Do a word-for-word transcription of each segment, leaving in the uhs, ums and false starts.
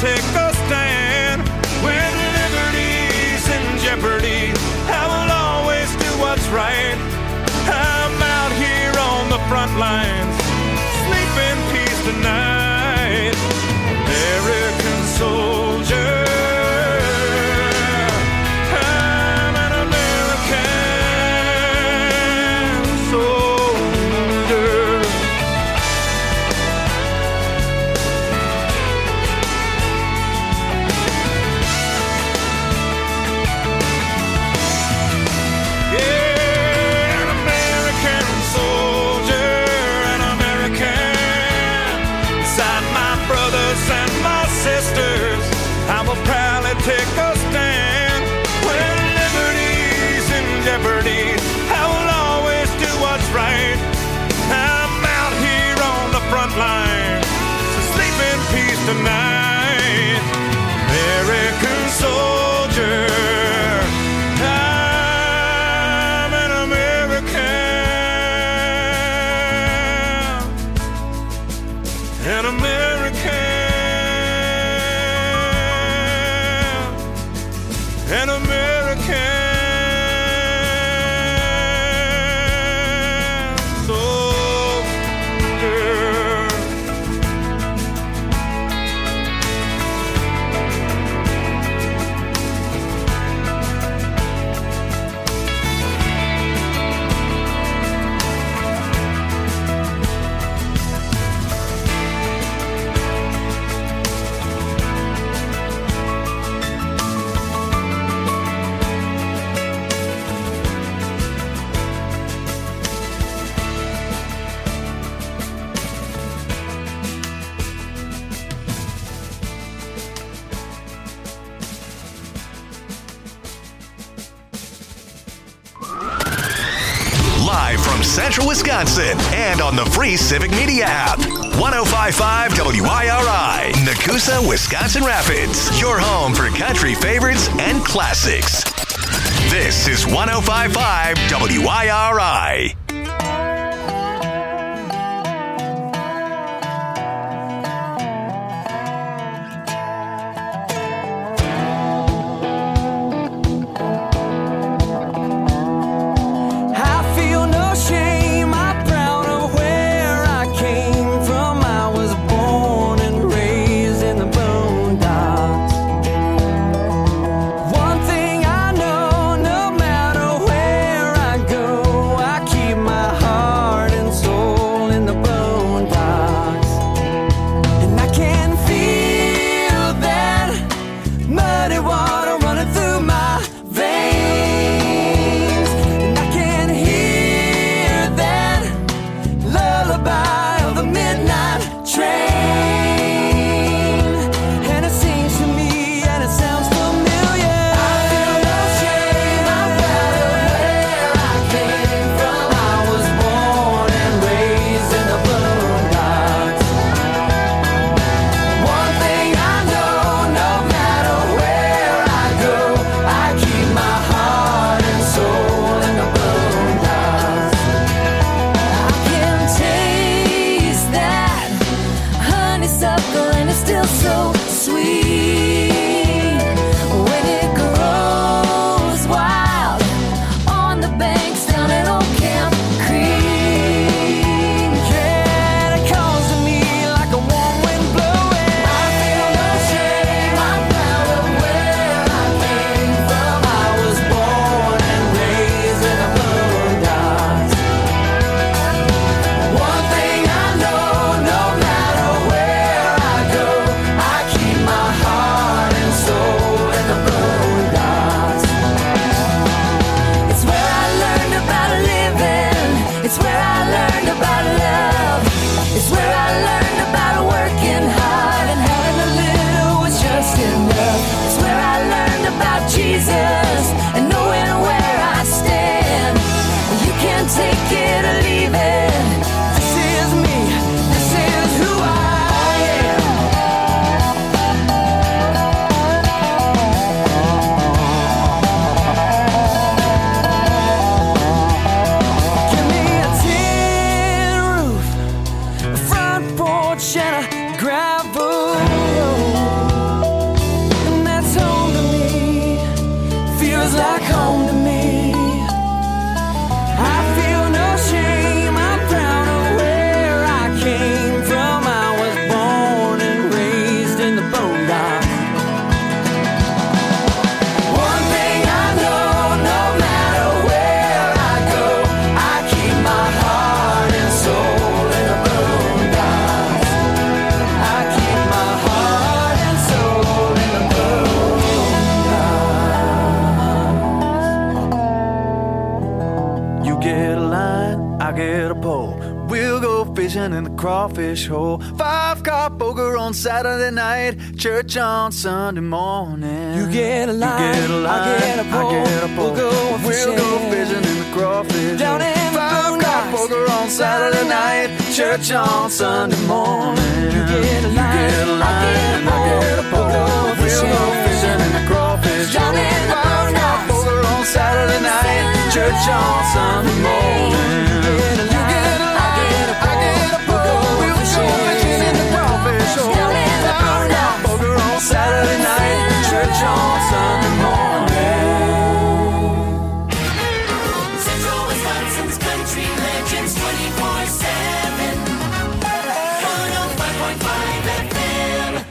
take a stand. When liberty's in jeopardy, I will always do what's right. I'm out here on the front lines, sleep in peace tonight. American soldier, I'm an American soldier. Yeah, an American soldier, an American. Beside my brothers and my sisters, I will proudly take a stand. When liberty's in jeopardy, I will always do what's right. I'm out here on the front line, so sleep in peace tonight. American soldier, I'm an American, an American, an American soldier. Live from Central Wisconsin and on the free Civic Media app. one oh five point five W I R I, Nakusa, Wisconsin Rapids. Your home for country favorites and classics. This is one oh five point five W I R I. Take fishing in the crawfish hole. Five-car poker on Saturday night, church on Sunday morning. You get a line, you get a line, I get a pole, I get a pole. we'll go fishing, we'll go fishing in the crawfish down hole. in Five-car poker on Saturday night, church on Sunday morning. You get a line, you get a line, I get a pole, we'll go fishing in the crawfish down in the Five-car poker on Saturday night, church on Sunday morning. Saturday night, church on Sunday morning. Central Wisconsin's country legends twenty-four seven. one oh five point five F M.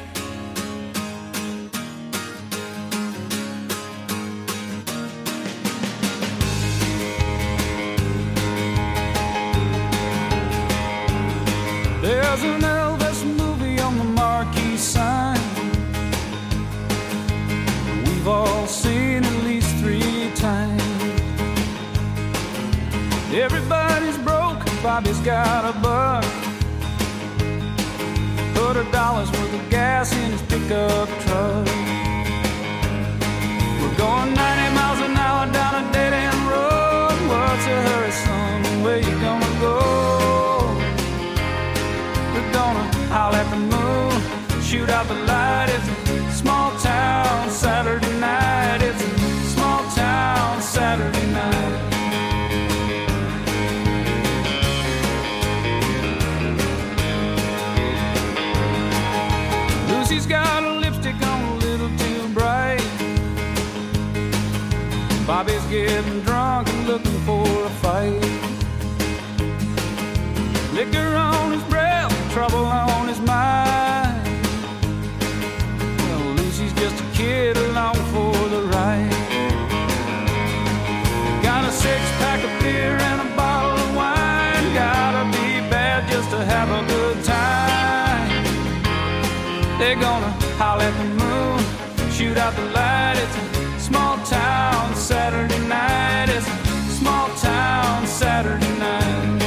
There's an Elvis movie on the marquee sign. We've all seen at least three times. Everybody's broke, Bobby's got a buck. Put a dollar's worth of gas in his pickup truck. We're going ninety miles an hour down a dead-end road. What's a hurry, son? Where you gonna go? We're gonna howl at the moon, shoot out the light. It's a small town Saturday night. It's a small town Saturday night. Lucy's got a lipstick on a little too bright. Bobby's getting drunk and looking for a fight. Liquor on his breath, trouble on his mind. Well, Lucy's just a kid along for the ride. Got a six-pack of beer and a bottle of wine. Gotta be bad just to have a good time. They're gonna howl at the moon, shoot out the light. It's a small town Saturday night. It's a small town Saturday night.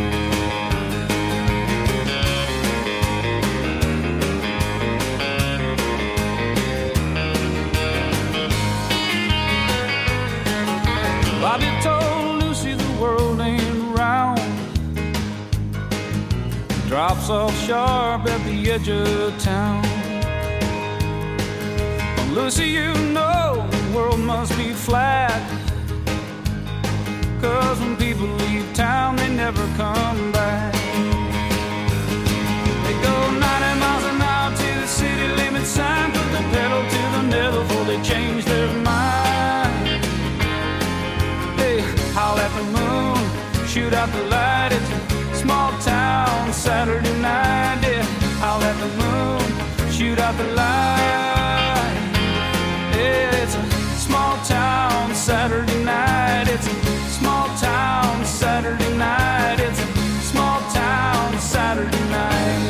Bobby told Lucy the world ain't round. Drops off sharp at the edge of town. Well, Lucy, you know the world must be flat. Cause when people leave town, they never come back. They go ninety miles an hour to the city limit sign. Put the pedal to the metal before they change their mind. They howl at the moon, shoot out the light. It's a small town Saturday night. Yeah, howl at the moon, shoot out the light. Yeah, it's a small town Saturday night. It's a small town Saturday night. It's a small town Saturday night.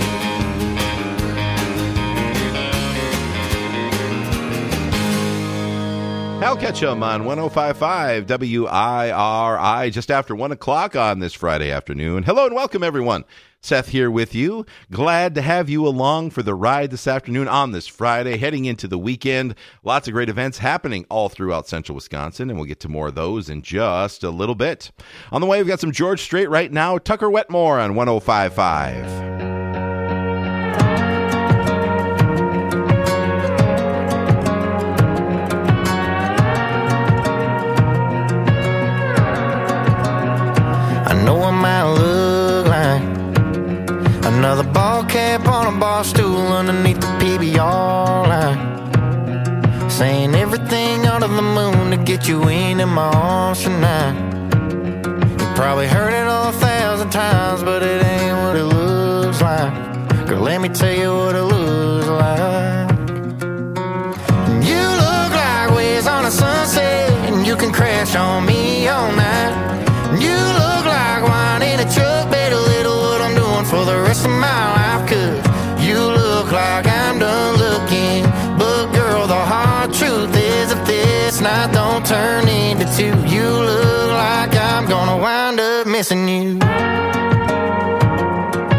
Hal Ketchum on one oh five point five W I R I, just after one o'clock on this Friday afternoon. Hello and welcome, everyone. Seth here with you. Glad to have you along for the ride this afternoon on this Friday, heading into the weekend. Lots of great events happening all throughout central Wisconsin, and we'll get to more of those in just a little bit. On the way, we've got some George Strait right now. Tucker Wetmore on one oh five point five. Know I might look like another ball cap on a bar stool underneath the P B R line, saying everything under the moon to get you into my arms tonight. You probably heard it all a thousand times, but it ain't what it looks like. Girl, let me tell you what it looks like. You look like waves on a sunset, and you can crash on me all night. You look like wine in a truck, better little what I'm doing for the rest of my life. Cause you look like I'm done looking, but girl, the hard truth is if this night don't turn into two, you look like I'm gonna wind up missing you.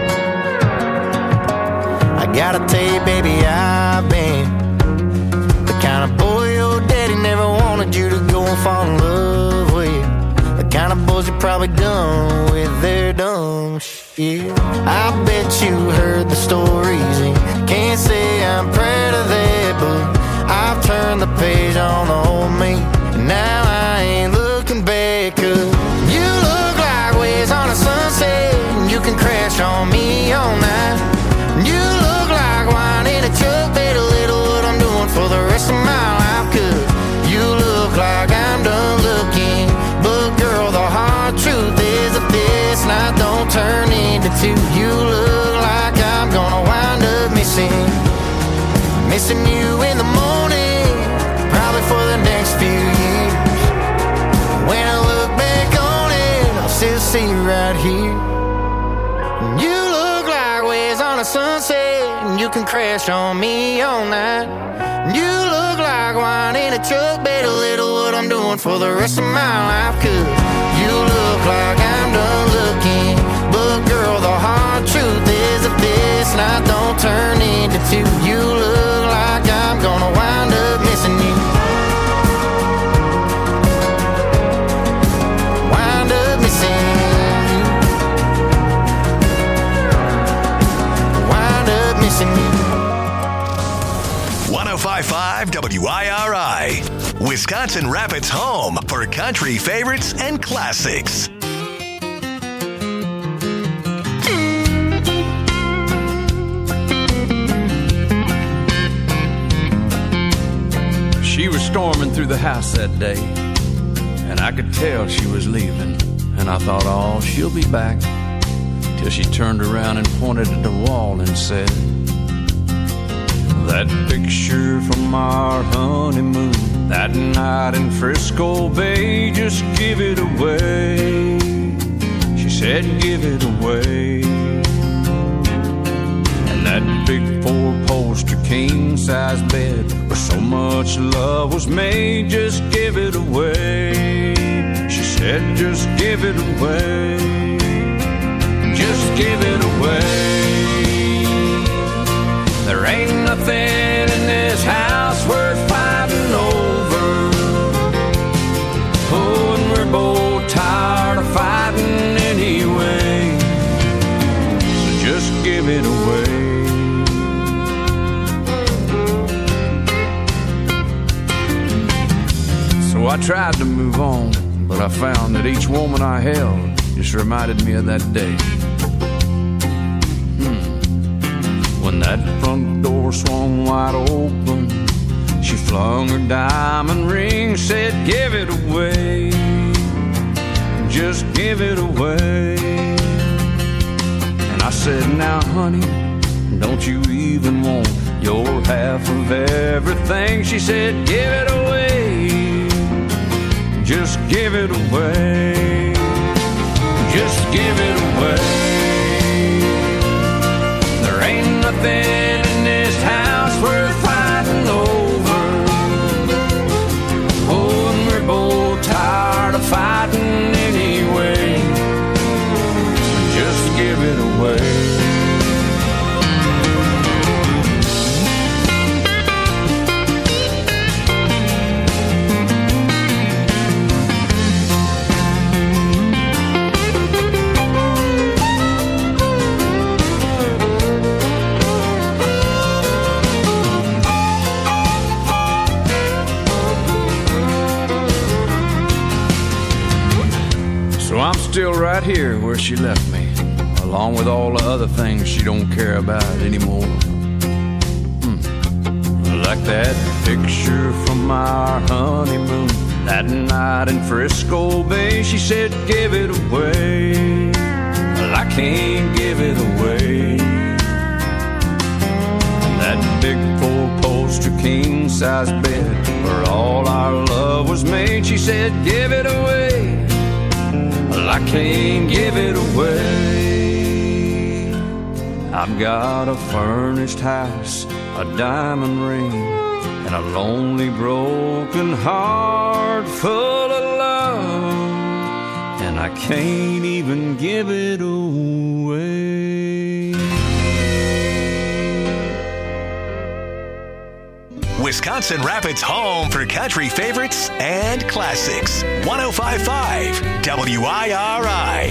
Gotta tell you, baby, I've been the kind of boy your daddy never wanted you to go and fall in love with. The kind of boys you're probably done with their dumb shit. I bet you heard the stories and can't say I'm proud of that, but I've turned the page on the old me, and now I ain't looking back. Cause you look like waves on a sunset, and you can crash on me all night. You look like wine in a truck, bet a little what I'm doing for the rest of my life. Cause you look like I'm done looking, but girl, the hard truth is if this night don't turn into two, you look like I'm gonna wind up missing Missing you in the morning, probably for the next few years. When I look back on it, I'll still see you right here. You look like waves on a sunset, and you can crash on me all night. You look like wine in a truck, bet a little what I'm doing for the rest of my life. Cause you look like I'm done looking, but girl, the hard truth is if this night don't turn into two, you look like I'm gonna wind up missing you. Wind up missing you. Wind up missing you. one oh five point five W I R I, Wisconsin Rapids' home for country favorites and classics. She was storming through the house that day, and I could tell she was leaving. And I thought, oh, she'll be back. Till she turned around and pointed at the wall and said, that picture from our honeymoon, that night in Frisco Bay, just give it away. She said, give it away. And that big four-poster king-size bed where so much love was made, just give it away. She said, just give it away. Just give it away. There ain't nothing in this house worth fighting over. Oh, and we're both tired of fighting anyway. So just give it away. So I tried to move on, but I found that each woman I held just reminded me of that day. When that front door swung wide open, she flung her diamond ring, said, give it away. Just give it away. And I said, now, honey, don't you even want your half of everything? She said, give it away. Just give it away. Just give it away. Ain't nothing in this house worth fighting over. Oh, and we're both tired of fighting anyway. Just give it away. I'm still right here where she left me, along with all the other things she don't care about anymore. Hmm. Like that picture from our honeymoon, that night in Frisco Bay. She said, give it away. Well, I can't give it away. And that big four-poster king-size bed where all our love was made. She said, give it away. Well, I can't give it away. I've got a furnished house, a diamond ring, and a lonely broken heart full of love, and I can't even give it away. Wisconsin Rapids' home for country favorites and classics. one oh five point five W I R I.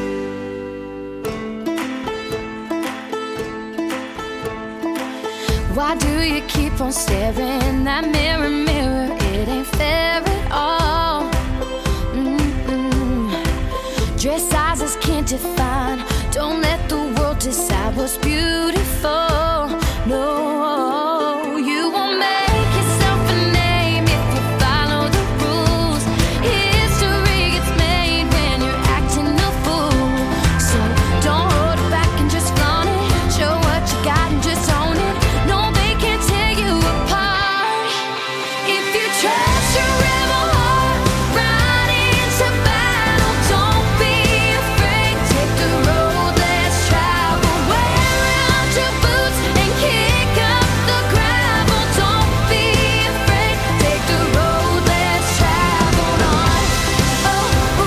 Why do you keep on staring? That mirror, mirror, it ain't fair at all. Mm-mm. Dress sizes can't define. Don't let the world decide what's beautiful. No, you won't make yourself a name if you follow the rules. History gets made when you're acting a fool. So don't hold it back and just flaunt it. Show what you got and just own it. No, they can't tear you apart. If you trust your rebel heart, ride into battle. Don't be afraid. Take the road less traveled. Wear out your boots and kick up the gravel. Don't be afraid. Take the road less traveled on. Oh, oh,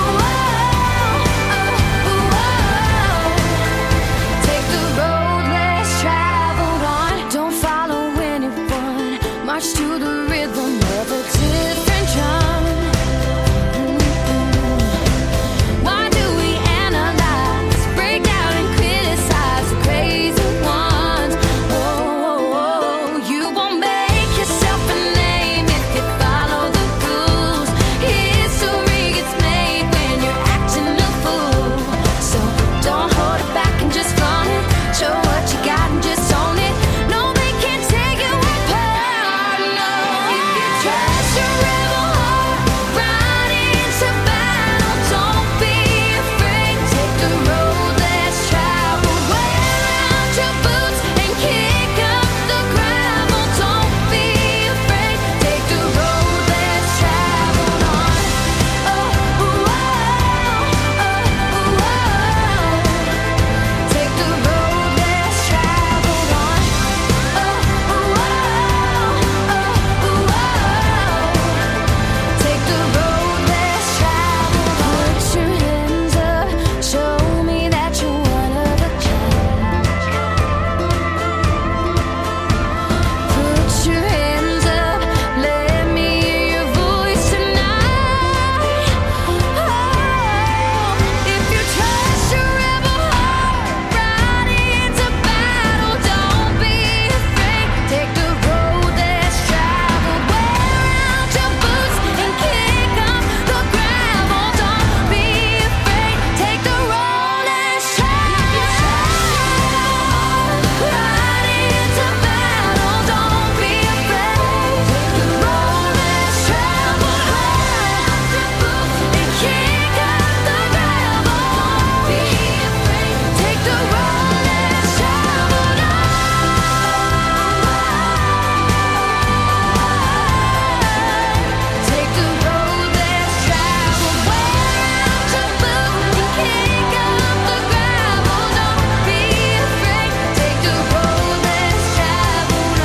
oh, oh, oh. Take the road less traveled on. Don't follow anyone. March to the rhythm of a different drum. Mm-mm. Why do we analyze, break down and criticize the crazy ones? Oh, oh, oh. You won't make yourself a name if you follow the rules. History gets made when you're acting a fool. So don't hold it back and just flaunt it. Show what you got and just own it. No, they can't take you apart. No, if you trust your rebel heart, ride into battle. Don't be afraid. Take the road less traveled. Wear out your boots and kick up the gravel. Don't be afraid. Take the road less traveled on. Oh, oh, oh, oh, oh. Take the road less traveled on. Oh, oh, oh, oh, oh. Take the road less traveled on. Put your hands up, show me that you're one of a kind. Put your hands up, let me hear your voice tonight. Oh, if you trust your rebel heart, ride into battle. Don't be afraid. Take the road less traveled. Wear out your boots and kick up the gravel. Don't be afraid. Take the road less traveled. Ride into battle. Don't be afraid. Take the road less traveled. Wear out your boots and kick up the gravel. Don't be afraid. Take the road less traveled. Take the road less traveled. Wear out your boots and kick up the gravel. Don't be afraid. Take the road less traveled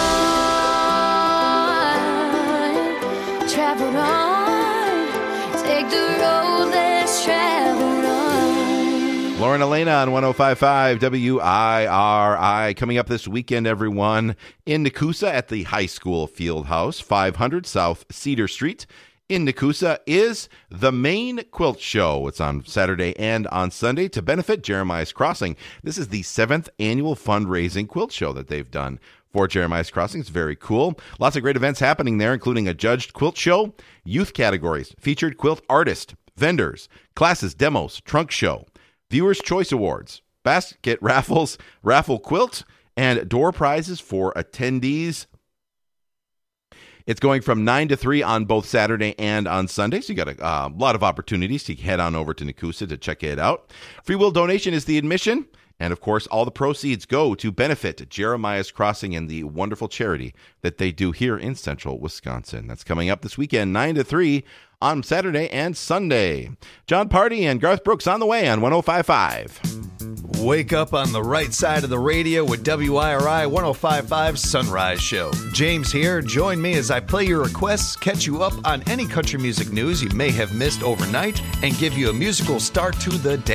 on. Traveled on. Take the road less traveled on. Lauren Elena on one oh five point five W I R I. Coming up this weekend, everyone, in Nakusa at the High School Field House, five hundred South Cedar Street. In Nakusa is the Maine Quilt Show. It's on Saturday and on Sunday to benefit Jeremiah's Crossing. This is the seventh annual fundraising quilt show that they've done for Jeremiah's Crossing. It's very cool. Lots of great events happening there, including a judged quilt show, youth categories, featured quilt artist, vendors, classes, demos, trunk show, Viewers' Choice Awards, basket raffles, raffle quilt, and door prizes for attendees. It's going from nine to three on both Saturday and on Sunday, so you got a uh, lot of opportunities to head on over to Nakusa to check it out. Free will donation is the admission, and of course, all the proceeds go to benefit Jeremiah's Crossing and the wonderful charity that they do here in central Wisconsin. That's coming up this weekend, nine to three on Saturday and Sunday. John Party and Garth Brooks on the way on one oh five point five. Wake up on the right side of the radio with W I R I one oh five point five Sunrise Show. James here. Join me as I play your requests, catch you up on any country music news you may have missed overnight, and give you a musical start to the day.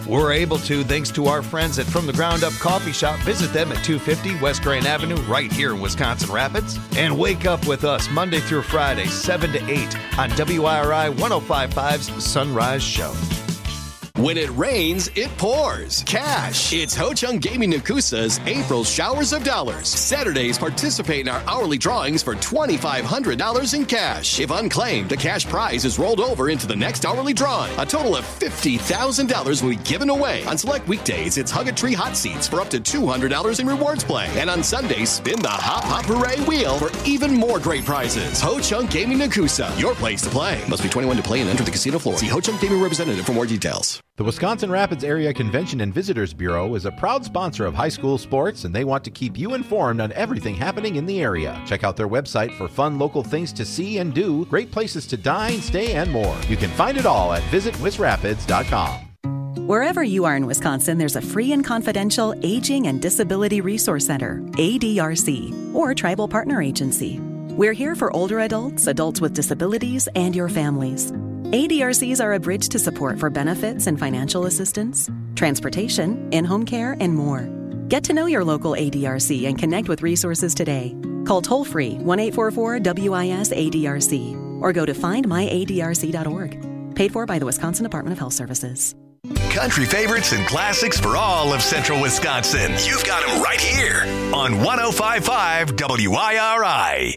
We're able to thanks to our friends at From the Ground Up Coffee Shop. Visit them at two fifty West Grand Avenue right here in Wisconsin Rapids. And wake up with us Monday through Friday, seven to eight on W I R I one oh five point five's Sunrise Show. When it rains, it pours. Cash. It's Ho Chunk Gaming Nakusa's April Showers of Dollars. Saturdays, participate in our hourly drawings for twenty-five hundred dollars in cash. If unclaimed, the cash prize is rolled over into the next hourly drawing. A total of fifty thousand dollars will be given away. On select weekdays, it's Hug a Tree Hot Seats for up to two hundred dollars in rewards play. And on Sundays, spin the Hop Hop Hooray wheel for even more great prizes. Ho Chunk Gaming Nakusa, your place to play. Must be twenty-one to play and enter the casino floor. See Ho Chunk Gaming representative for more details. The Wisconsin Rapids Area Convention and Visitors Bureau is a proud sponsor of high school sports, and they want to keep you informed on everything happening in the area. Check out their website for fun local things to see and do, great places to dine, stay, and more. You can find it all at visit wis rapids dot com. Wherever you are in Wisconsin, there's a free and confidential Aging and Disability Resource Center, A D R C, or Tribal Partner Agency. We're here for older adults, adults with disabilities, and your families. A D R Cs are a bridge to support for benefits and financial assistance, transportation, in-home care, and more. Get to know your local A D R C and connect with resources today. Call toll-free one eight four four W I S A D R C or go to find my A D R C dot org. Paid for by the Wisconsin Department of Health Services. Country favorites and classics for all of central Wisconsin. You've got them right here on one oh five point five W I R I.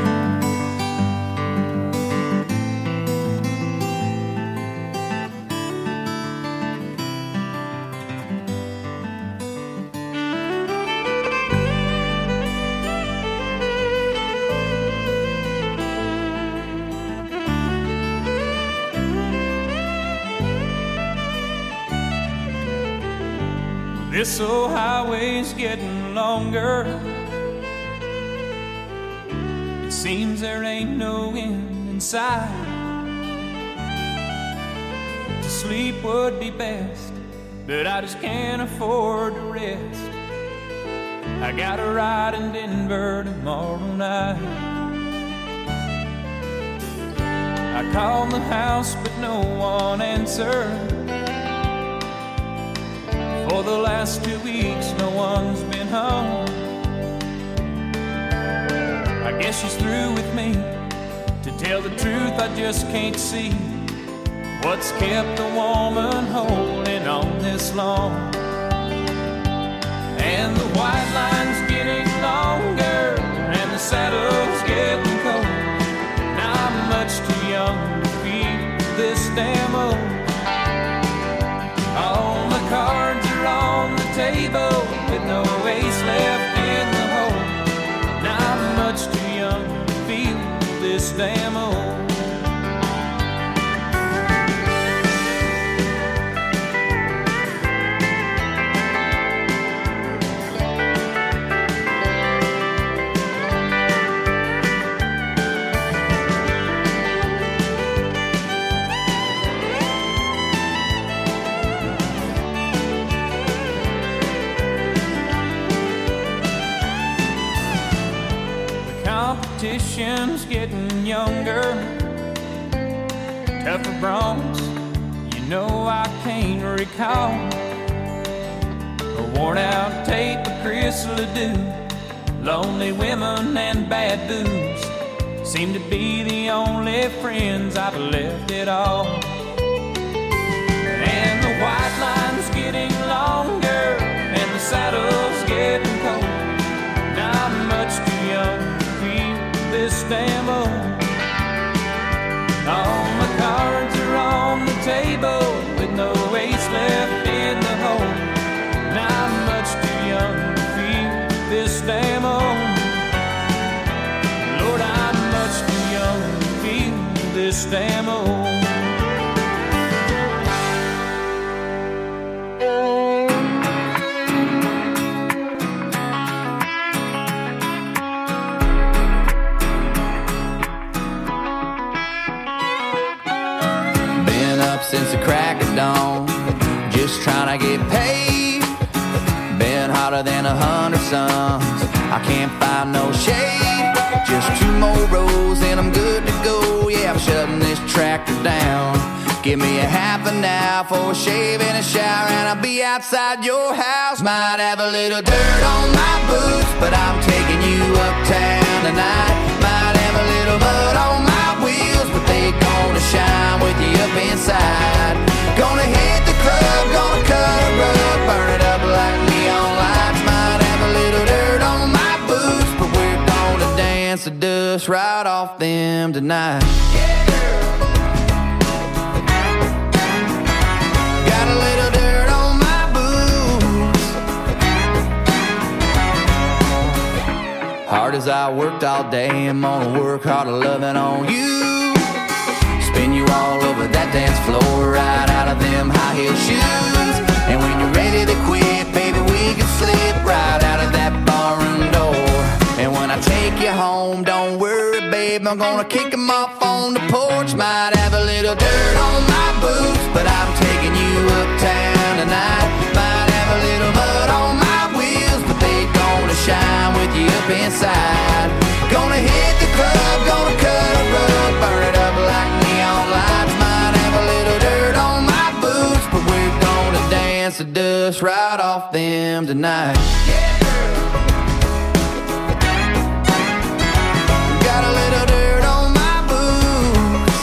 This old highway's getting longer. It seems there ain't no end in sight. To sleep would be best, but I just can't afford to rest. I got a ride in Denver tomorrow night. I called the house, but no one answered. For the last two weeks, no one's been home. I guess she's through with me. To tell the truth, I just can't see what's kept a woman holding on this long. And the white line's getting longer, and the saddle's getting cold. Now I'm much too young to feel this damn old. All my cards are on the table with no ace left in the hole. Now I'm much too young to feel this damn old. Competition's getting younger, tougher broncs, you know I can't recall. A worn out tape of Chris Ledoux, lonely women and bad booze seem to be the only friends I've left at all. And the white line's getting longer, and the saddle's getting cold. Now I'm much too young this damn old. All my cards are on the table with no ace left in the hole. Now I'm much too young to feel this damn old. Lord, I'm much too young to feel this damn old. Since the crack of dawn, just trying to get paid. Been hotter than a hundred suns, I can't find no shade. Just two more rows and I'm good to go. Yeah, I'm shutting this tractor down. Give me a half an hour for a shave and a shower, and I'll be outside your house. Might have a little dirt on my boots, but I'm taking you uptown tonight. Might have a little mud on my wheels, but they gonna shine with you up inside. Gonna hit the club, gonna cut a rug, burn it up like neon lights. Might have a little dirt on my boots, but we're gonna dance the dust right off them tonight. Yeah, girl. Got a little dirt on my boots. Hard as I worked all day, I'm gonna work harder loving on you. Spin you all over that dance floor, right out of them high heel shoes. And when you're ready to quit, baby, we can slip right out of that barroom door. And when I take you home, don't worry, babe, I'm gonna kick 'em off on the porch. Might have a little dirt on my boots, but I'm taking you uptown tonight. Might have a little mud on my wheels, but they gonna shine with you up inside. Gonna hit the club, gonna cut a rug, burn it up like neon lights. Might have a little dirt on my boots, but we're gonna dance the dust right off them tonight. Yeah, girl. Got a little dirt on my boots.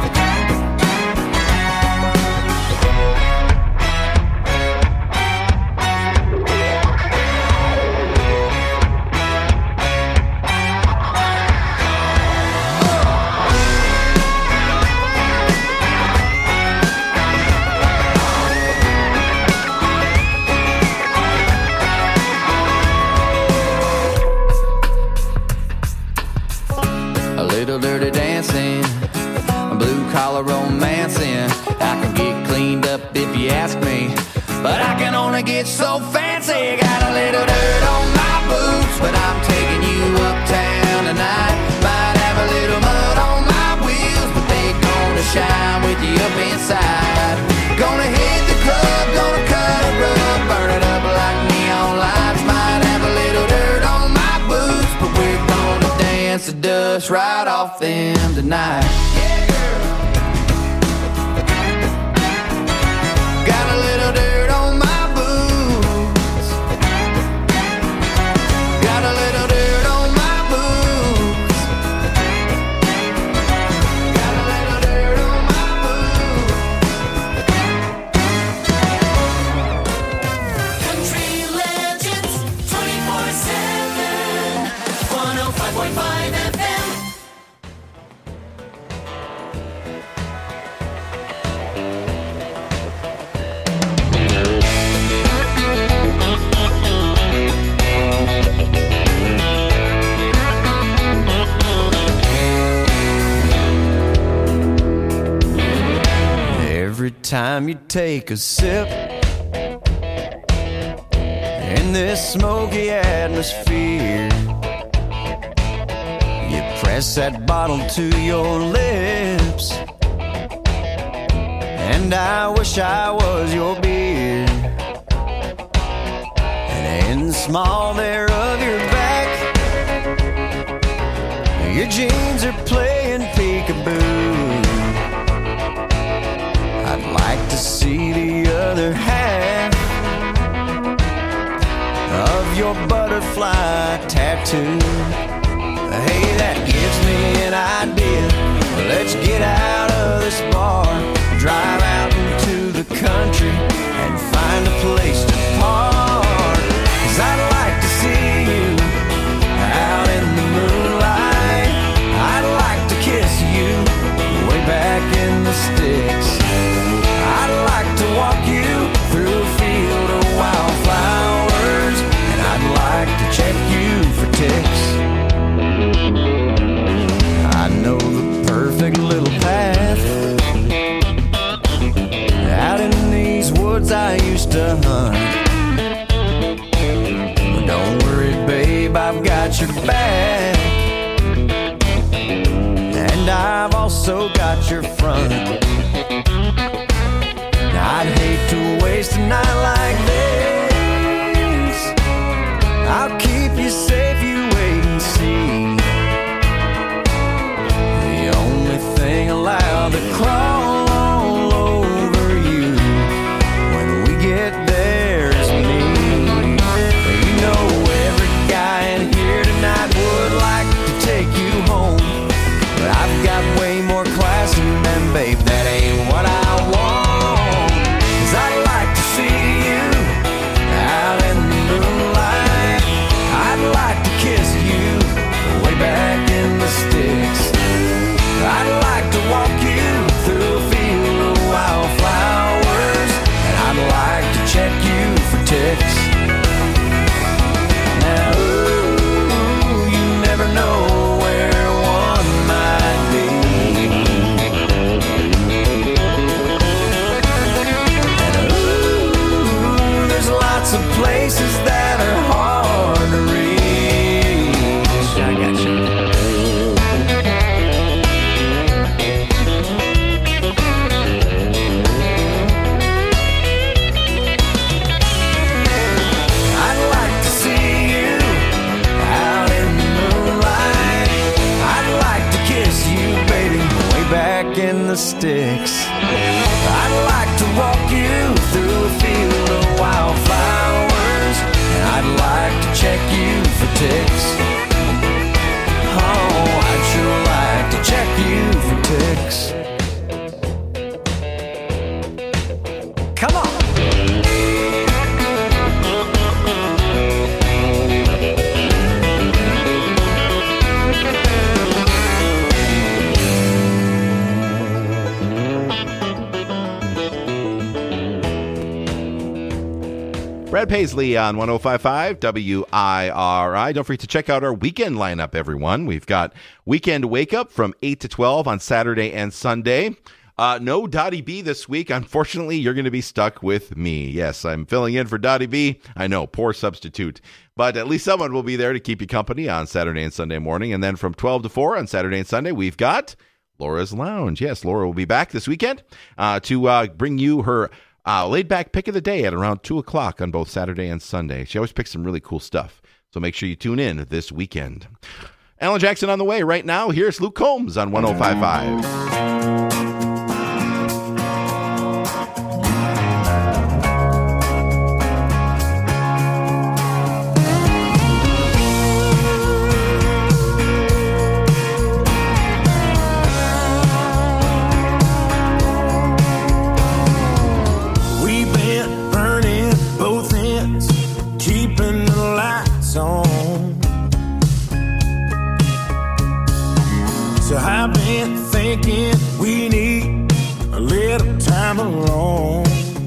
A little dirty dancing, a blue collar romancing. I can get cleaned up if you ask me, but I can only get so fancy. Got a little dirt on my boots, but I'm taking you uptown tonight. Might have a little mud on my wheels, but they gonna shine with you up inside. Gonna hit the club, gonna cut a rug, burn it up like neon lights. Might have a little dirt on my boots, but we're gonna dance the dust right off them tonight. Yeah, girl. Got a little dirt on my boots. Got a little dirt on my boots. Got a little dirt on my boots. Country legends twenty-four seven. one oh five point five F M. Every time you take a sip in this smoky atmosphere, you press that bottle to your lips, and I wish I was your beer. And in the small there of your back, your jeans are playing peekaboo. I'd like to see the other half of your butterfly tattoo. Hey, that gives me an idea. Let's get out of this bar, drive out into the country, and find a place to park. 'Cause I'd like to see you out in the moonlight. I'd like to kiss you way back in the sticks. I'd like to walk you through a field of wildflowers, and I'd like to check you for ticks. I know the perfect little path out in these woods I used to hunt. But don't worry, babe, I've got your back, and I've also got your front. I'd hate to waste a night like this. I'll keep you safe, you wait and see. The only thing allowed to crawl all Brad Paisley on one oh five point five W I R I. Don't forget to check out our weekend lineup, everyone. We've got Weekend Wake Up from eight to twelve on Saturday and Sunday. Uh, no Dottie B this week. Unfortunately, you're going to be stuck with me. Yes, I'm filling in for Dottie B. I know, poor substitute. But at least someone will be there to keep you company on Saturday and Sunday morning. And then from twelve to four on Saturday and Sunday, we've got Laura's Lounge. Yes, Laura will be back this weekend uh, to uh, bring you her uh, laid-back pick of the day at around two o'clock on both Saturday and Sunday. She always picks some really cool stuff. So make sure you tune in this weekend. Alan Jackson on the way right now. Here's Luke Combs on one oh five point five. So I've been thinking we need a little time alone.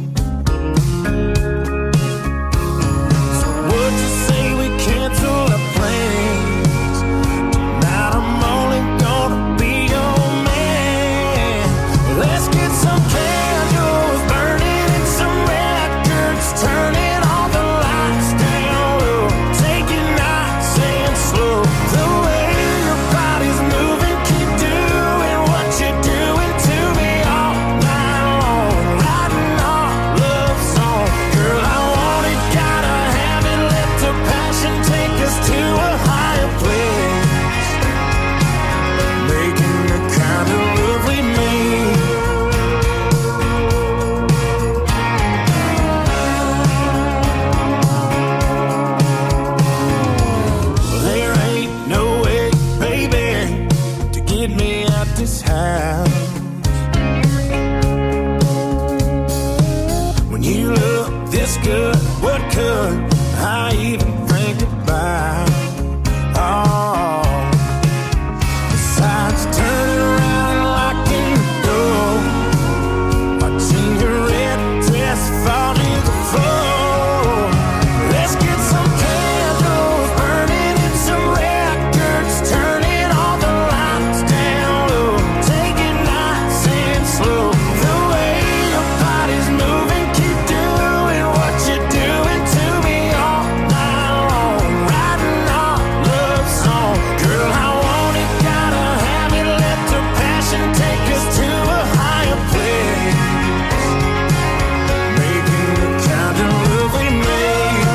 So would you say we cancel our plans? Tonight I'm only gonna be your man. Let's get some candles burning and some records turning, all the lights down low. Take it nice and slow. The way your body's moving, good, what could I even think about? Oh, besides turning around and locking the door, watching your red dress fall to the floor. Let's get some candles burning and some records turning, all the lights down low. Take it nice and slow. The way your body's moving, keep doing what you're doing to me all night long. Writing our love song. Girl, I want it, gotta have it. Let the passion take us to a higher place. Making the kind of love we made.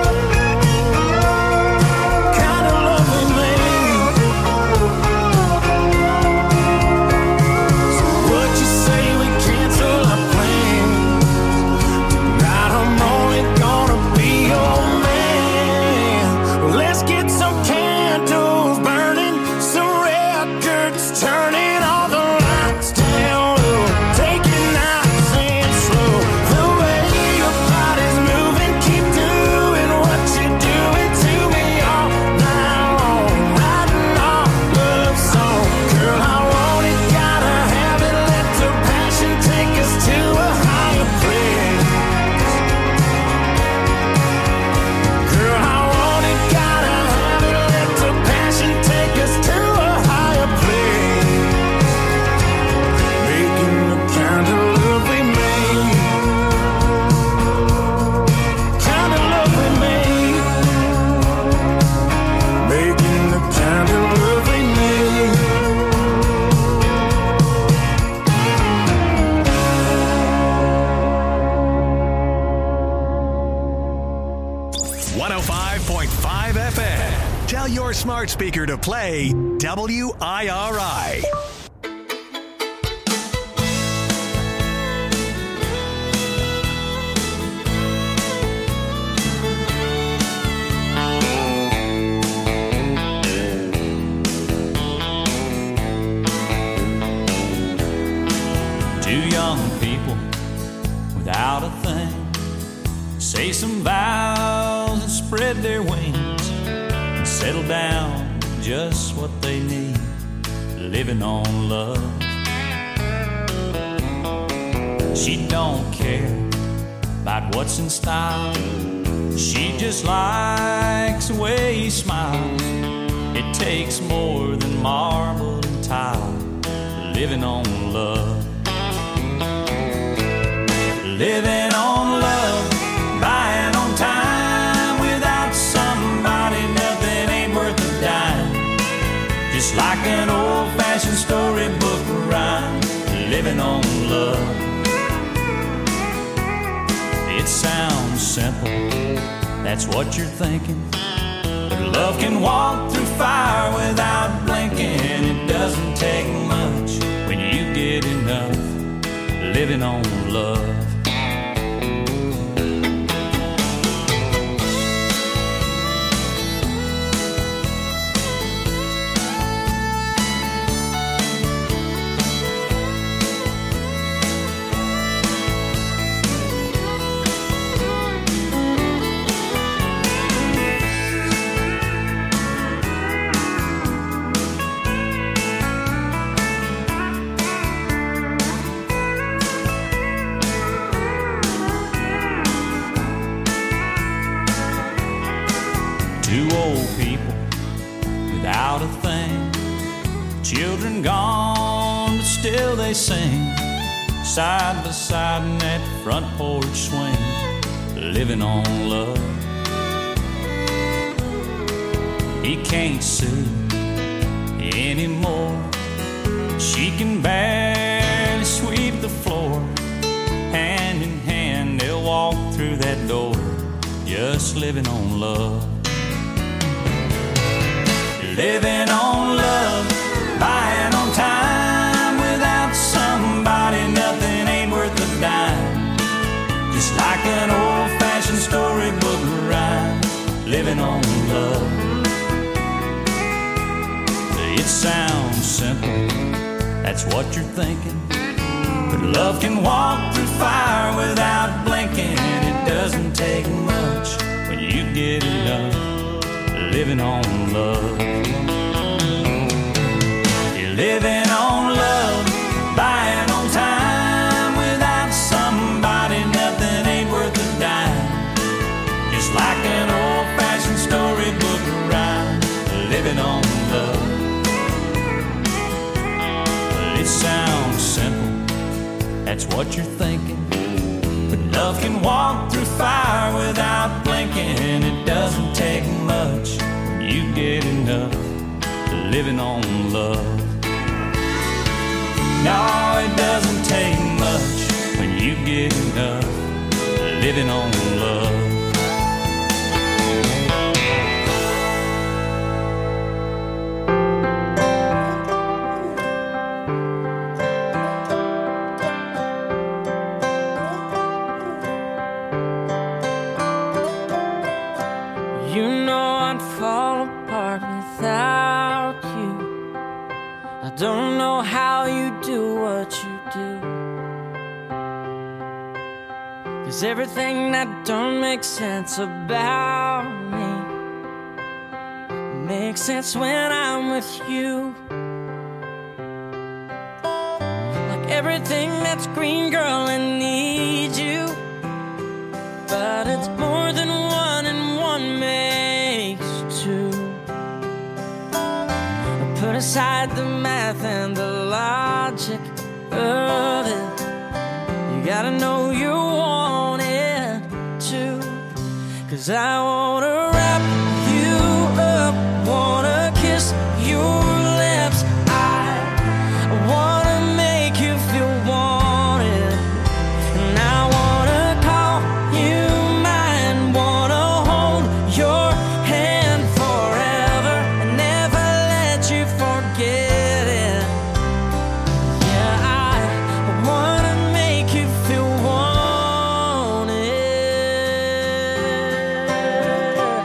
Kind of love we made. So what you say we cancel our plans? Tonight I'm only gonna be your man. Let's get some candles burning, some records turning, all the lights down low. Take it nice and slow. The way your body's moving, keep doing what you're doing to me all night long. Writing our love song. Girl, I want it, gotta have it. Let the passion take us to a higher place. Girl, I want it, gotta have it. Let the passion take us to a higher place. Making the kind of love we made. Kind of love we made. Making the kind of love we made. one oh five point five F M. Tell your smart speaker to play W I R I. Two young people without a thing say some vows and spread their wings and settle down just what they need, living on love. She don't care about what's in style. She just likes the way he smiles. It takes more than marble and tile, living on love. Living on love, buying on time. Without somebody, nothing ain't worth a dime. Just like an old-fashioned storybook rhyme, living on love. It sounds simple, that's what you're thinking. But love can walk through fire without blinking. It doesn't take much when you get enough, living on love. Two old people without a thing, children gone, but still they sing, side by side in that front porch swing, living on love. He can't sue anymore. She can barely sweep the floor. Hand in hand they'll walk through that door, just living on love. Living on love, buying on time. Without somebody, nothing ain't worth a dime. Just like an old-fashioned storybook rhyme, living on love. It sounds simple, that's what you're thinking. But love can walk through fire without blinking. It doesn't take much when you get enough, living on love. You're living on love, buying on time. Without somebody, nothing ain't worth a dime. Just like an old-fashioned storybook rhyme, living on love. It sounds simple, that's what you're thinking. But love can walk through fire without blinking. It doesn't take much when you get enough, living on love. No, it doesn't take much when you get enough, living on love. Don't know how you do what you do, 'cause everything that don't make sense about me makes sense when I'm with you. Like everything that's green, girl, I need you. But it's more than one and one makes two. Put aside the math and the logic of it. You gotta know you want it too. 'Cause I wanna wrap you up, wanna kiss your lips. I wanna make you feel wanted. And I wanna call you mine, wanna hold your hand forever and never let you forget it. Yeah, I wanna make you feel wanted.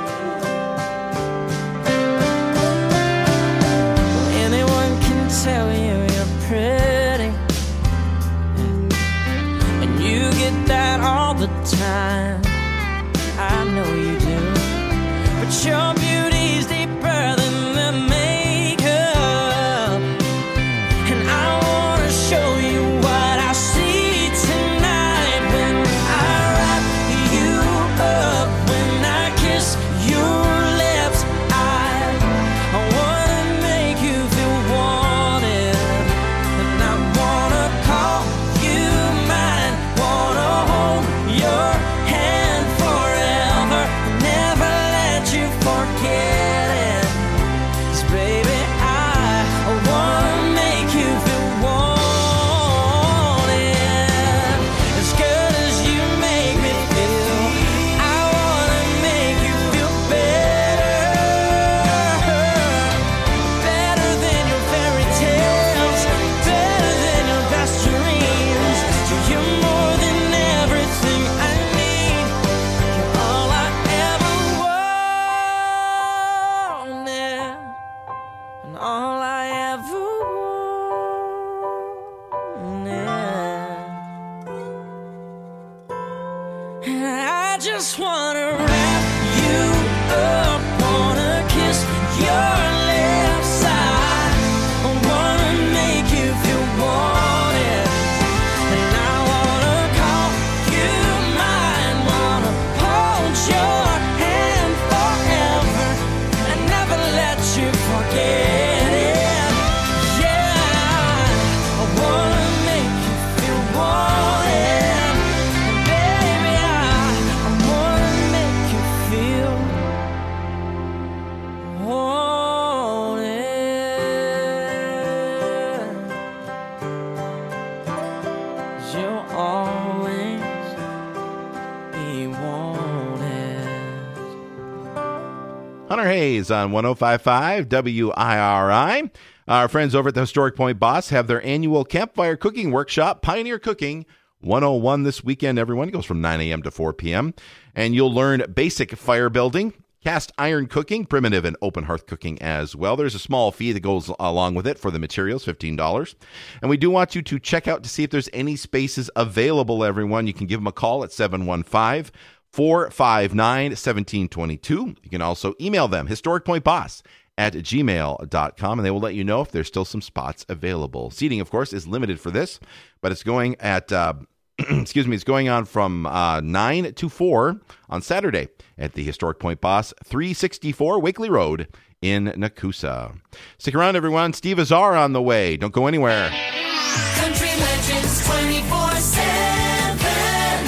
Hunter Hayes on one oh five point five W I R I. Our friends over at the Historic Point Boss have their annual campfire cooking workshop, Pioneer Cooking one oh one this weekend, everyone. It goes from nine a.m. to four p.m. And you'll learn basic fire building, cast iron cooking, primitive and open hearth cooking as well. There's a small fee that goes along with it for the materials, fifteen dollars. And we do want you to check out to see if there's any spaces available, everyone. You can give them a call at seven one five, four five nine, one seven two two. You can also email them, historic point boss at gmail dot com, and they will let you know if there's still some spots available. Seating, of course, is limited for this, but it's going at, uh, excuse me, it's going on from uh, nine to four on Saturday at the Historic Point Boss, three sixty-four Wakely Road in Nakusa. Stick around, everyone. Steve Azar on the way. Don't go anywhere. Country Legends twenty-four seven.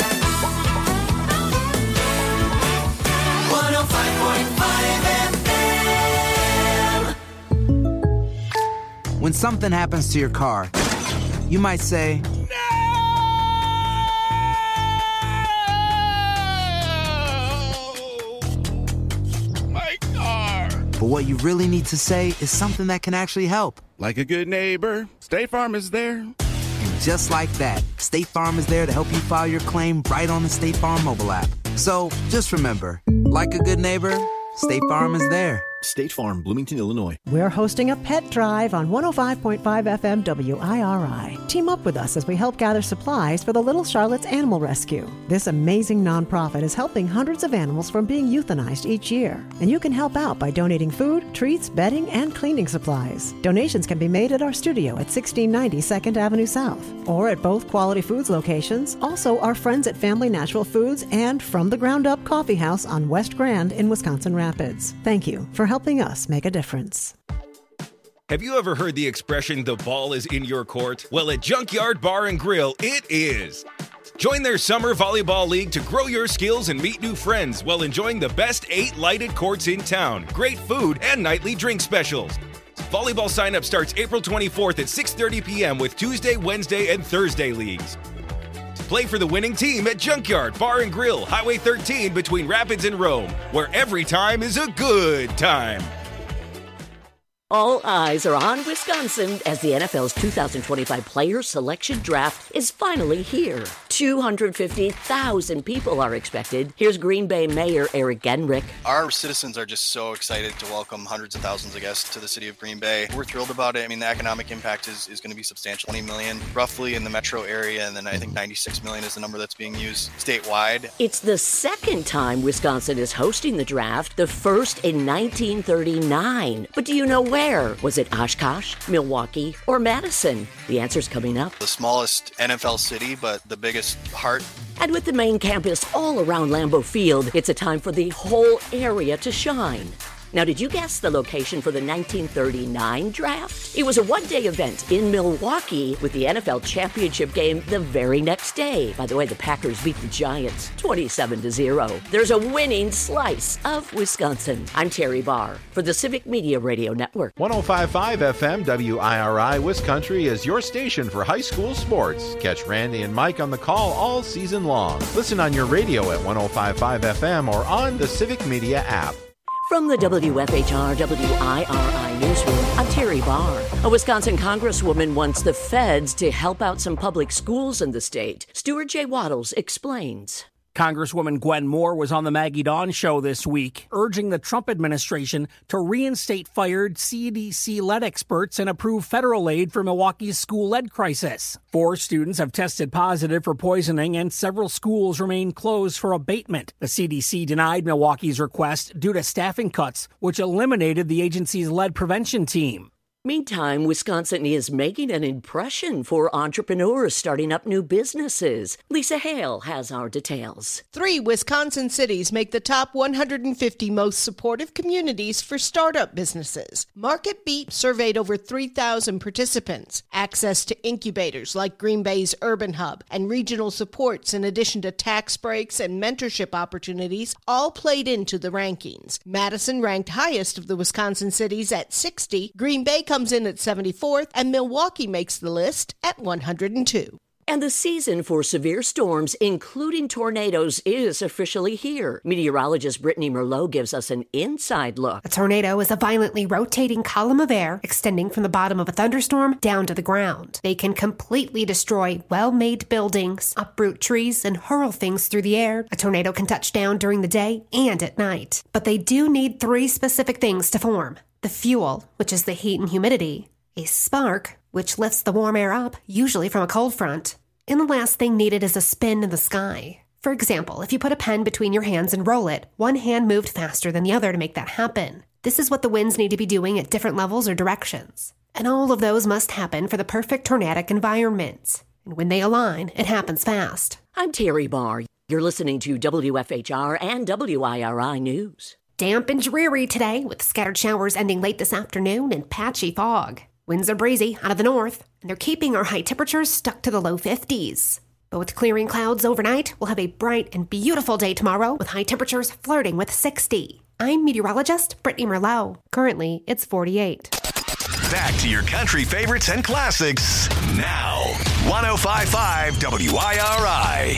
one oh five point five F M. When something happens to your car, you might say, but what you really need to say is something that can actually help. Like a good neighbor, State Farm is there. And just like that, State Farm is there to help you file your claim right on the State Farm mobile app. So just remember, like a good neighbor, State Farm is there. State Farm, Bloomington, Illinois. We're hosting a pet drive on one oh five point five F M W I R I. Team up with us as we help gather supplies for the Little Charlotte's Animal Rescue. This amazing nonprofit is helping hundreds of animals from being euthanized each year. And you can help out by donating food, treats, bedding, and cleaning supplies. Donations can be made at our studio at sixteen ninety second Avenue South, or at both Quality Foods locations, also our friends at Family Natural Foods and From the Ground Up Coffee House on West Grand in Wisconsin Rapids. Thank you for helping us make a difference. Have you ever heard the expression, the ball is in your court? Well, at Junkyard Bar and Grill, it is. Join their summer volleyball league to grow your skills and meet new friends while enjoying the best eight lighted courts in town, great food, and nightly drink specials. Volleyball sign-up starts April twenty-fourth at six thirty p.m. with Tuesday, Wednesday, and Thursday leagues. Play for the winning team at Junkyard Bar and Grill, Highway thirteen between Rapids and Rome, where every time is a good time. All eyes are on Wisconsin as the N F L's two thousand twenty-five Player Selection Draft is finally here. two hundred fifty thousand people are expected. Here's Green Bay Mayor Eric Genrich. Our citizens are just so excited to welcome hundreds of thousands of guests to the city of Green Bay. We're thrilled about it. I mean, the economic impact is, is going to be substantial. twenty million roughly in the metro area, and then I think ninety-six million is the number that's being used statewide. It's the second time Wisconsin is hosting the draft, the first in nineteen thirty-nine. But do you know where? Was it Oshkosh, Milwaukee, or Madison? The answer's coming up. The smallest N F L city, but the biggest heart. And with the main campus all around Lambeau Field, it's a time for the whole area to shine. Now, did you guess the location for the nineteen thirty-nine draft? It was a one-day event in Milwaukee with the N F L championship game the very next day. By the way, the Packers beat the Giants twenty-seven to zero. There's a winning slice of Wisconsin. I'm Terry Barr for the Civic Media Radio Network. one oh five point five F M W I R I Wiscountry is your station for high school sports. Catch Randy and Mike on the call all season long. Listen on your radio at one oh five point five F M or on the Civic Media app. From the W F H R W I R I newsroom, I'm Terry Barr. A Wisconsin congresswoman wants the feds to help out some public schools in the state. Stuart J. Waddles explains. Congresswoman Gwen Moore was on the Maggie Dawn show this week, urging the Trump administration to reinstate fired C D C-led experts and approve federal aid for Milwaukee's school lead crisis. Four students have tested positive for poisoning, and several schools remain closed for abatement. The C D C denied Milwaukee's request due to staffing cuts, which eliminated the agency's lead prevention team. Meantime, Wisconsin is making an impression for entrepreneurs starting up new businesses. Lisa Hale has our details. Three Wisconsin cities make the top one hundred fifty most supportive communities for startup businesses. MarketBeat surveyed over three thousand participants. Access to incubators like Green Bay's Urban Hub and regional supports in addition to tax breaks and mentorship opportunities all played into the rankings. Madison ranked highest of the Wisconsin cities at sixty. Green Bay comes in at seventy-fourth, and Milwaukee makes the list at one hundred two. And the season for severe storms, including tornadoes, is officially here. Meteorologist Brittany Merlot gives us an inside look. A tornado is a violently rotating column of air extending from the bottom of a thunderstorm down to the ground. They can completely destroy well-made buildings, uproot trees, and hurl things through the air. A tornado can touch down during the day and at night. But they do need three specific things to form. The fuel, which is the heat and humidity. A spark, which lifts the warm air up, usually from a cold front. And the last thing needed is a spin in the sky. For example, if you put a pen between your hands and roll it, one hand moved faster than the other to make that happen. This is what the winds need to be doing at different levels or directions. And all of those must happen for the perfect tornadic environment. And when they align, it happens fast. I'm Terry Barr. You're listening to W F H R and W I R I News. Damp and dreary today, with scattered showers ending late this afternoon and patchy fog. Winds are breezy out of the north, and they're keeping our high temperatures stuck to the low fifties. But with clearing clouds overnight, we'll have a bright and beautiful day tomorrow with high temperatures flirting with sixty. I'm meteorologist Brittany Merlot. Currently, it's forty-eight. Back to your country favorites and classics now. one oh five point five W I R I.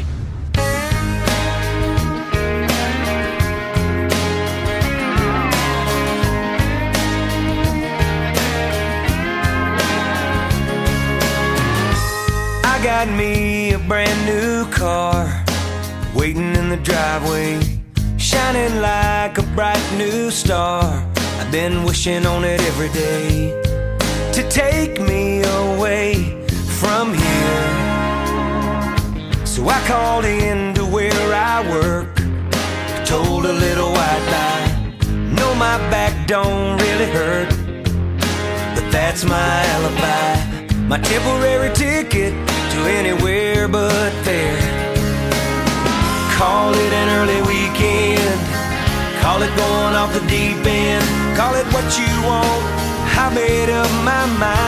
I got me a brand new car waiting in the driveway, shining like a bright new star. I've been wishing on it every day to take me away from here. So I called in to where I work, told a little white lie. No, my back don't really hurt, but that's my alibi, my temporary ticket to anywhere but there. Call it an early weekend, call it going off the deep end, call it what you want, I made up my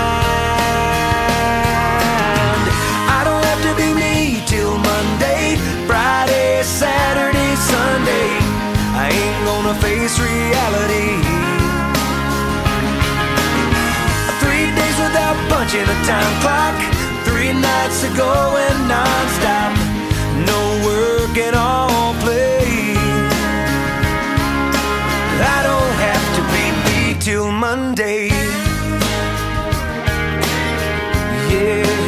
mind. I don't have to be me till Monday, Friday, Saturday, Sunday. I ain't gonna face reality. Three days without punching a time clock, three nights of going non-stop, no work and all play. I don't have to be me till Monday. Yeah,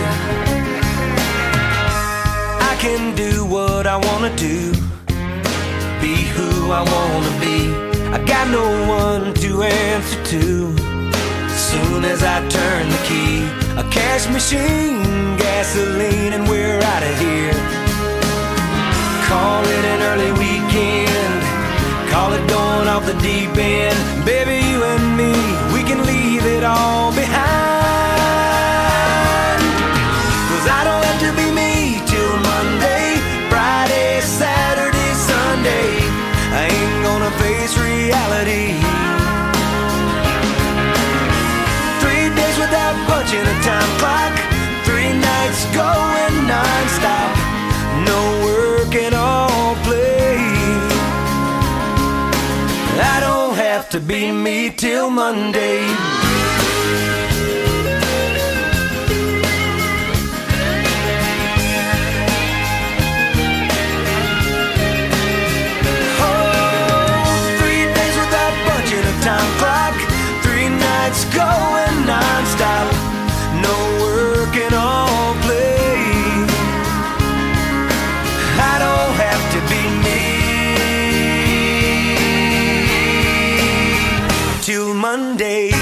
I can do what I wanna do, be who I wanna be. I got no one to answer to. Soon as I turn the key, a cash machine, gasoline, and we're out of here. Call it an early weekend, call it going off the deep end. Baby, you and me, we can leave it all behind. Cause I don't have to be me till Monday, Friday, Saturday, Sunday. I ain't gonna face reality. Without punching a time clock, three nights going non-stop, no work and all play. I don't have to be me till Monday. Oh, three days without punching a time clock, three nights going non-stop, no work and all play. I don't have to be me till Monday.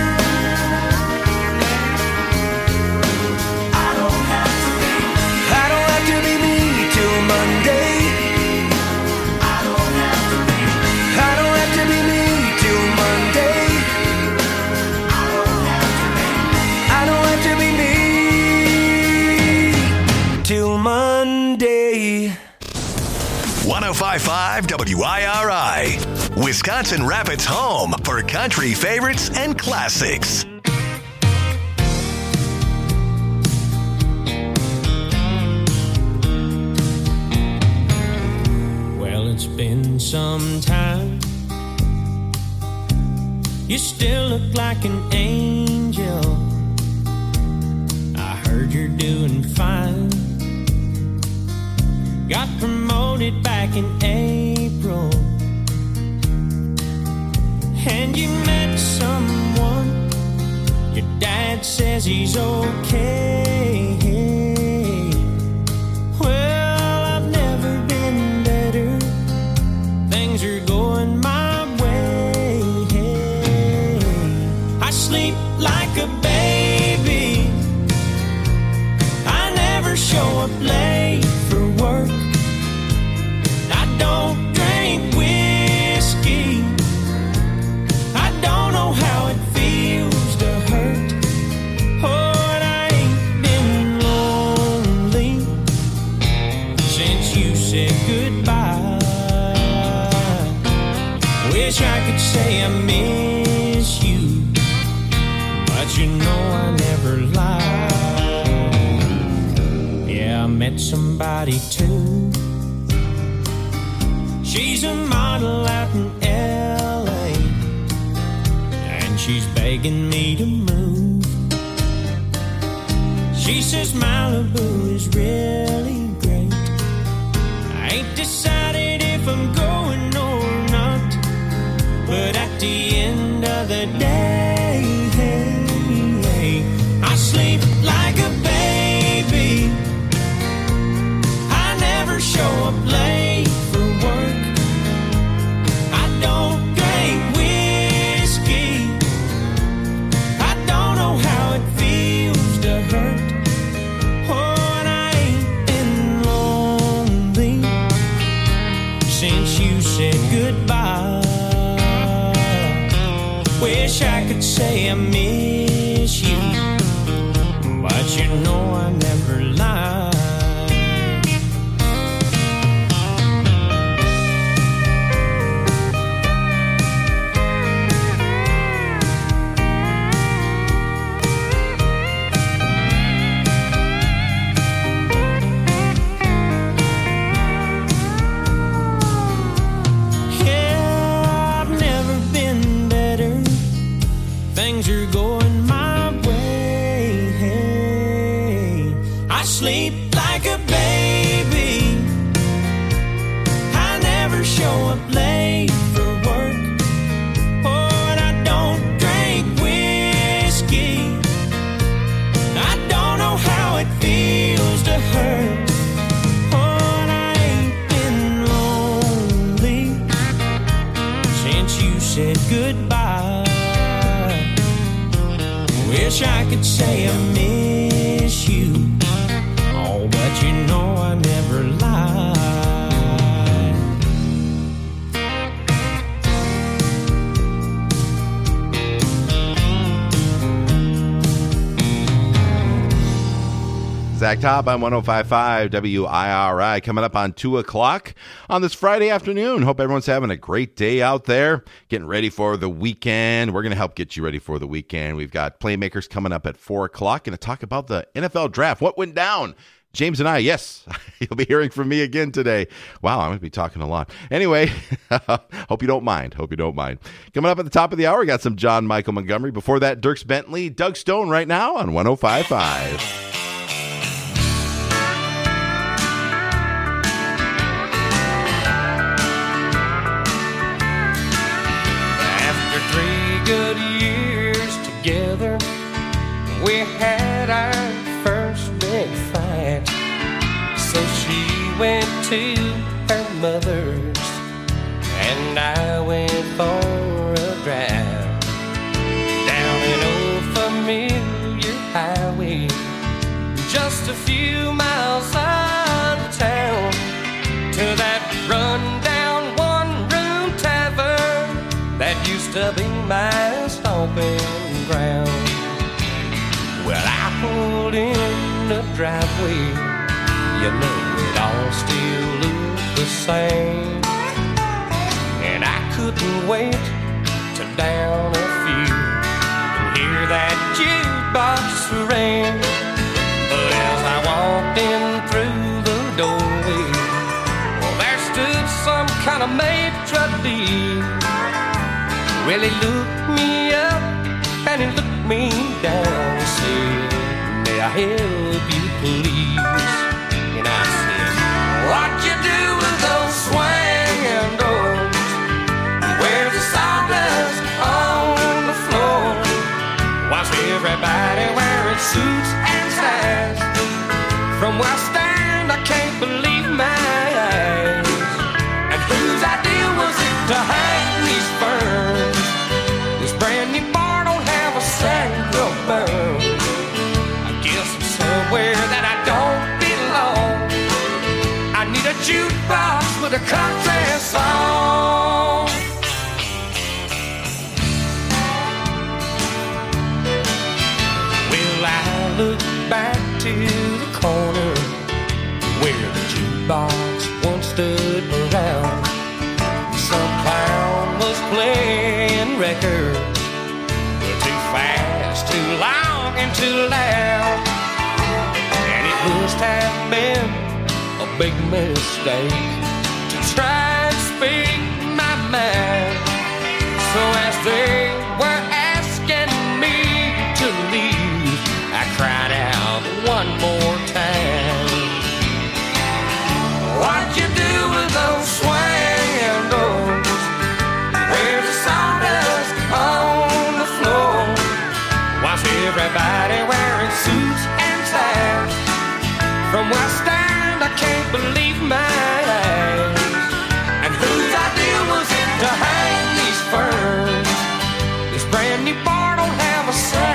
I don't have to be, I don't have to be me till Monday. I don't have to be, I don't have to be me till Monday. To be me till Monday. one oh five point five W I R I, Wisconsin Rapids' home for country favorites and classics. Well, it's been some time. You still look like an angel. heard you're doing fine. Got promoted back in April, and you met someone. Your dad says he's okay. Well, I've never been better. Things are going my way. I sleep like a baby. I never show up late for work. I don't drink whiskey. I don't know how it feels to hurt. Oh, and I ain't been lonely since you said goodbye. Wish I could say I miss you, but you know I never lie. Yeah, I met somebody too. She's a model out in L A, and she's begging me to move. She says Malibu is really great. I ain't decided if I'm going or not, but at the end of the day, I sleep like a baby. I never show up late for work. I don't drink whiskey. I don't know how it feels to hurt. Oh, and I ain't been lonely since you said goodbye. Wish I could say I miss you, but you know I never lie. Yeah, I've never been better. Things are going my way. I sleep like a baby. I never show up late for work. Oh, and I don't drink whiskey. I don't know how it feels to hurt. Oh, and I ain't been lonely since you said goodbye. Wish I could say I miss you, oh, but you know I never lie. Zach Top on one oh five point five W I R I coming up on two o'clock on this Friday afternoon. Hope everyone's having a great day out there, getting ready for the weekend. We're going to help get you ready for the weekend. We've got Playmakers coming up at four o'clock. Going to talk about the N F L draft. What went down? James and I, yes, you'll be hearing from me again today. Wow, I'm going to be talking a lot. Anyway, hope you don't mind. Hope you don't mind. Coming up at the top of the hour, we got some John Michael Montgomery. Before that, Dierks Bentley, Doug Stone right now on one oh five point five. Good years together, we had our first big fight. So she went to her mother's, and I went for a drive down an old familiar highway, just a few miles out of town, to that rundown one-room tavern that used to be my stomping ground. Well, I pulled in the driveway, you know it all still looked the same, and I couldn't wait to down a few and hear that jukebox ring. But as I walked in through the doorway, well, there stood some kind of maitre d'. Well, he looked me up and he looked me down and said, "May I I help you please? And I said, what you do with those swinging doors? Where's the sawdust on the floor? Why's everybody wearing suits and ties? From where I stand, I can't believe my eyes. And whose idea was it to hang these ferns? This brand new bar don't have a single burn. I guess I'm somewhere that I don't belong. I need a jukebox with a country song. Well, I look back to the corner where the jukebox once stood around. Some clown was playing records, too fast, too long, and too loud. And it must have been a big mistake to try and speak my mind. So as they were asking me to leave, I cried out one more time. What you do with those swinging doors? Where's the sawdust on the floor? Why's everybody wearing suits and ties? From where I stand, I can't believe my eyes. And whose idea was it to hang these ferns? This brand new bar don't have a sign.